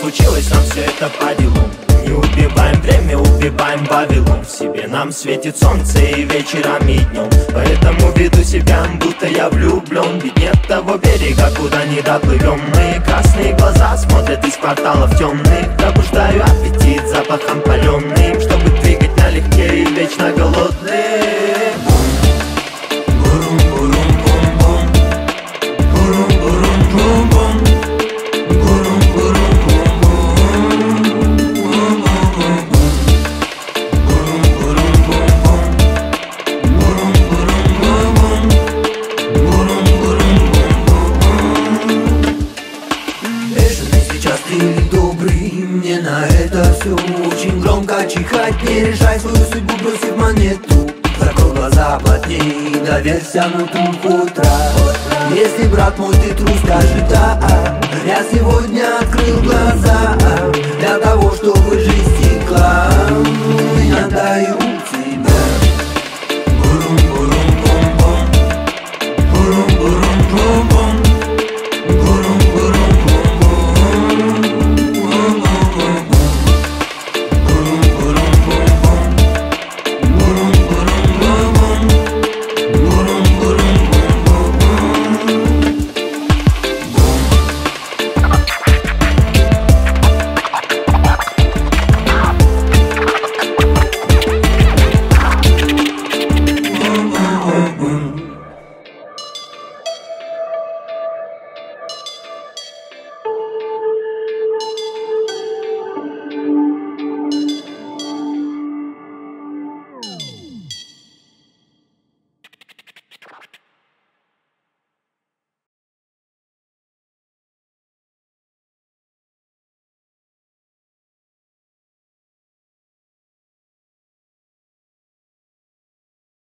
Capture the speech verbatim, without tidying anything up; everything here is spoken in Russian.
случилось, нам все это по делу. Не убиваем время, убиваем Вавилон. В себе нам светит солнце и вечером, и днем. Поэтому веду себя, будто я влюблен. Ведь нет того берега, куда не доплывем. Мои красные глаза смотрят из кварталов темных. Пробуждаю аппетит запахом паленым, чтобы двигать налегке и вечно голодным. Или добрый, мне на это все очень громко чихать. Не решай свою судьбу, бросив монету. Закрой глаза плотней, доверься нутру утра. Если, брат мой, ты трус, скажи да. Я сегодня открыл глаза.